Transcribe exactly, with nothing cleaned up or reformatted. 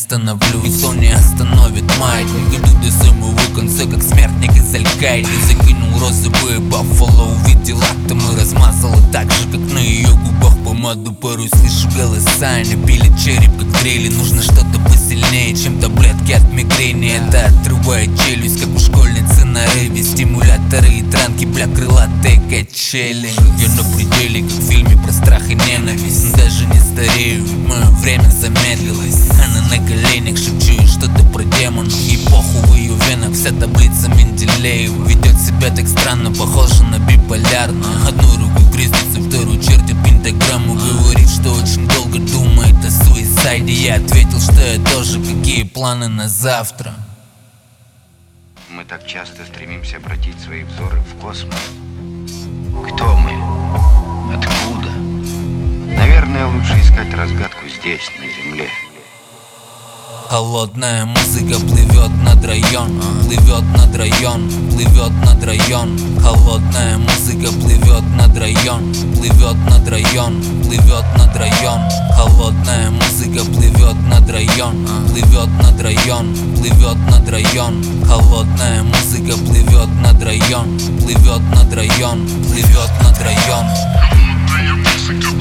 остановлюсь. Никто не остановит маятник. Иду до самого конца, как смертник из Аль-Каиды. Закинул розовые баффало, увидел атом и размазала так же, как на ее губах помаду. Порой слышу голоса, они пилят череп, как дрели. Нужно что-то посильнее, чем таблетки от мигрени. Это отрывает челюсть, как у школьницы на рейве. Стимуляторы и транки, бля, крылатые качели. Я на пределе, как в фильме про страх и ненависть. Даже не старею, мое время замедлилось. Она на коленях, шепчу ей что-то про демонов. Эпоху в ее венах, вся таблица Менделеева. Ведет себя так странно, похоже на биполярную. Одну руку крестится, вторую чертит пентаграмму. Говорит, что очень долго думает о суисайде. Я ответил, что я тоже, какие планы на завтра. Мы так часто стремимся обратить свои взоры в космос. Кто мы? Откуда? Наверное, лучше искать разгадку здесь, на Земле. Холодная музыка плывет над район, плывет над район, плывет над район. Холодная музыка плывет над район, плывет над район, плывет над район. Холодная музыка плывет над район, плывет над район, плывет над район. Холодная музыка плывет над район, плывет над район, плывет над район. Холодная музыка